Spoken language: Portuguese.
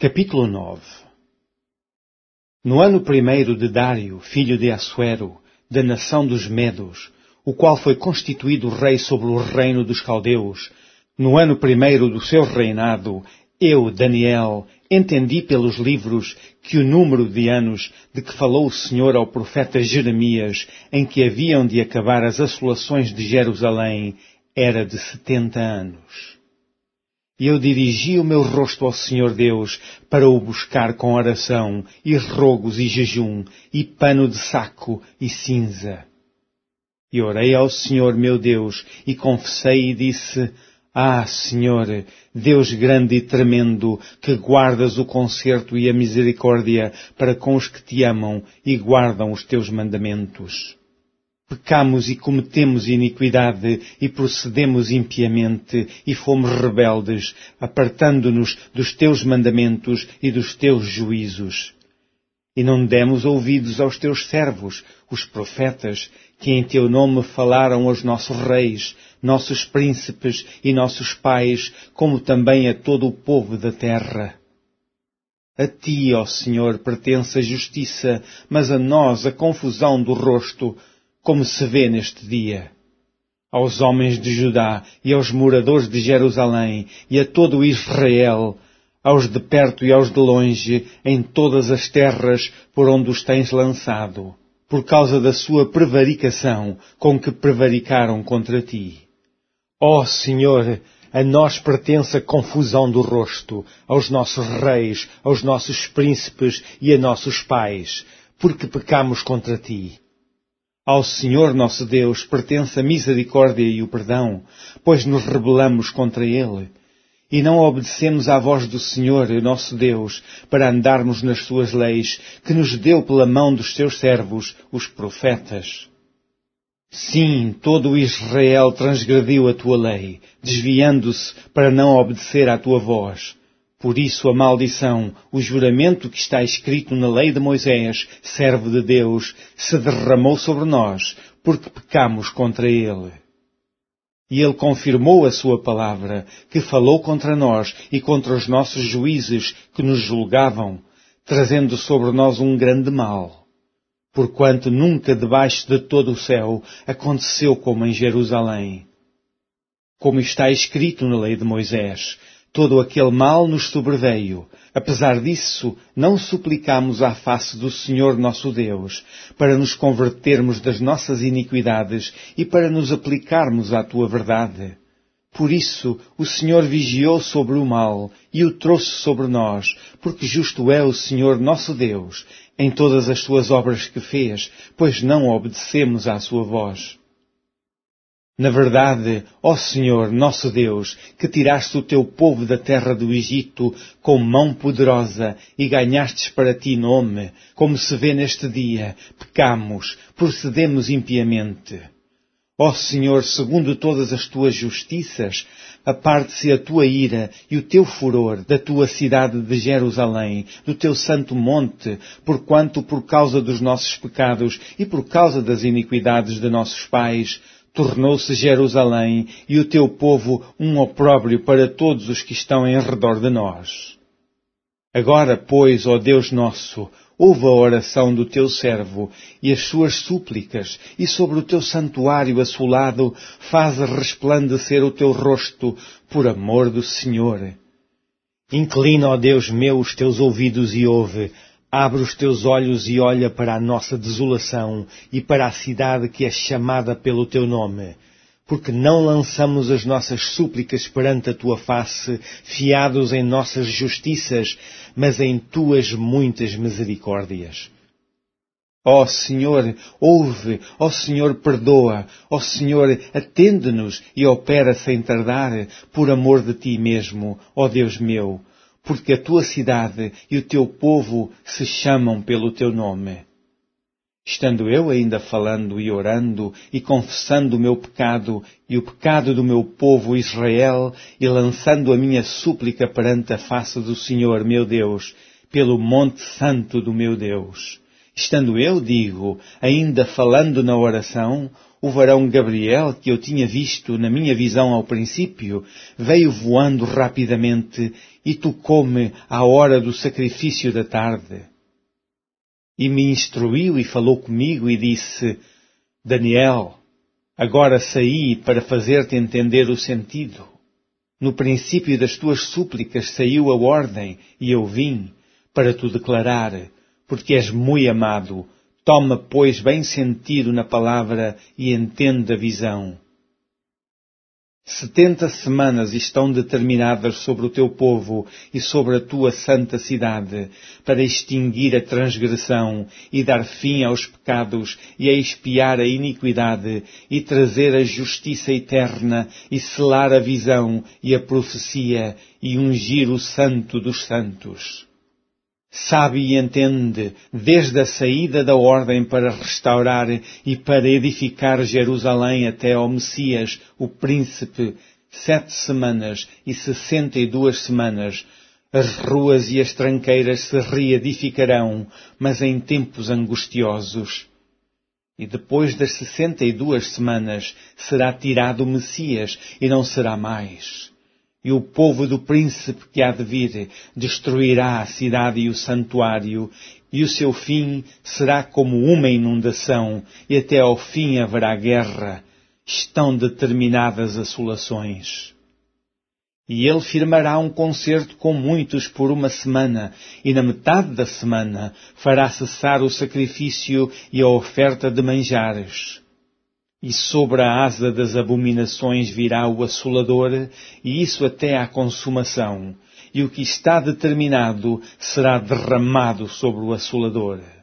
Capítulo 9. No ano primeiro de Dário, filho de Assuero, da nação dos Medos, o qual foi constituído rei sobre o reino dos caldeus, no ano primeiro do seu reinado, eu, Daniel, entendi pelos livros que o número de anos de que falou o Senhor ao profeta Jeremias, em que haviam de acabar as assolações de Jerusalém, era de 70 anos. E eu dirigi o meu rosto ao Senhor Deus para o buscar com oração, e rogos e jejum, e pano de saco e cinza. E orei ao Senhor meu Deus, e confessei e disse: Ah, Senhor, Deus grande e tremendo, que guardas o conserto e a misericórdia para com os que te amam e guardam os teus mandamentos. Pecamos e cometemos iniquidade e procedemos impiamente e fomos rebeldes, apartando-nos dos teus mandamentos e dos teus juízos. E não demos ouvidos aos teus servos, os profetas, que em teu nome falaram aos nossos reis, nossos príncipes e nossos pais, como também a todo o povo da terra. A ti, ó Senhor, pertence a justiça, mas a nós a confusão do rosto, como se vê neste dia. Aos homens de Judá e aos moradores de Jerusalém e a todo o Israel, aos de perto e aos de longe, em todas as terras por onde os tens lançado, por causa da sua prevaricação com que prevaricaram contra ti. Ó Senhor, a nós pertence a confusão do rosto, aos nossos reis, aos nossos príncipes e a nossos pais, porque pecamos contra ti. Ao Senhor nosso Deus pertence a misericórdia e o perdão, pois nos rebelamos contra Ele, e não obedecemos à voz do Senhor, nosso Deus, para andarmos nas suas leis, que nos deu pela mão dos seus servos, os profetas. Sim, todo o Israel transgrediu a tua lei, desviando-se para não obedecer à tua voz. Por isso a maldição, o juramento que está escrito na lei de Moisés, servo de Deus, se derramou sobre nós, porque pecamos contra Ele. E Ele confirmou a sua palavra, que falou contra nós e contra os nossos juízes que nos julgavam, trazendo sobre nós um grande mal. Porquanto nunca debaixo de todo o céu aconteceu como em Jerusalém. Como está escrito na lei de Moisés, todo aquele mal nos sobreveio. Apesar disso, não suplicamos à face do Senhor nosso Deus, para nos convertermos das nossas iniquidades e para nos aplicarmos à tua verdade. Por isso, o Senhor vigiou sobre o mal e o trouxe sobre nós, porque justo é o Senhor nosso Deus, em todas as suas obras que fez, pois não obedecemos à sua voz. Na verdade, ó Senhor, nosso Deus, que tiraste o teu povo da terra do Egito com mão poderosa e ganhastes para ti nome, como se vê neste dia, pecamos, procedemos impiamente. Ó Senhor, segundo todas as tuas justiças, aparte-se a tua ira e o teu furor da tua cidade de Jerusalém, do teu santo monte, porquanto por causa dos nossos pecados e por causa das iniquidades de nossos pais, tornou-se Jerusalém e o teu povo um opróbrio para todos os que estão em redor de nós. Agora, pois, ó Deus nosso, ouve a oração do teu servo e as suas súplicas, e sobre o teu santuário assolado faze resplandecer o teu rosto, por amor do Senhor. Inclina, ó Deus meu, os teus ouvidos e ouve. Abre os teus olhos e olha para a nossa desolação e para a cidade que é chamada pelo teu nome. Porque não lançamos as nossas súplicas perante a tua face, fiados em nossas justiças, mas em tuas muitas misericórdias. Ó Senhor, ouve, ó Senhor, perdoa, ó Senhor, atende-nos e opera sem tardar, por amor de ti mesmo, ó Deus meu, porque a tua cidade e o teu povo se chamam pelo teu nome. Estando eu ainda falando e orando e confessando o meu pecado e o pecado do meu povo Israel e lançando a minha súplica perante a face do Senhor meu Deus, pelo monte santo do meu Deus, Estando eu, digo, ainda falando na oração, o varão Gabriel, que eu tinha visto na minha visão ao princípio, veio voando rapidamente e tocou-me à hora do sacrifício da tarde. E me instruiu e falou comigo e disse, Daniel, agora saí para fazer-te entender o sentido. No princípio das tuas súplicas saiu a ordem e eu vim para te declarar, porque és muito amado. Toma, pois, bem sentido na palavra e entende a visão. 70 semanas estão determinadas sobre o teu povo e sobre a tua santa cidade, para extinguir a transgressão e dar fim aos pecados e a expiar a iniquidade e trazer a justiça eterna e selar a visão e a profecia e ungir o santo dos santos. Sabe e entende, desde a saída da ordem para restaurar e para edificar Jerusalém até ao Messias, o príncipe, 7 semanas e 62 semanas, as ruas e as tranqueiras se reedificarão, mas em tempos angustiosos. E depois das 62 semanas será tirado o Messias e não será mais. E o povo do príncipe que há de vir destruirá a cidade e o santuário, e o seu fim será como uma inundação, e até ao fim haverá guerra. Estão determinadas assolações. E ele firmará um concerto com muitos por uma semana, e na metade da semana fará cessar o sacrifício e a oferta de manjares. E sobre a asa das abominações virá o assolador, e isso até à consumação, e o que está determinado será derramado sobre o assolador.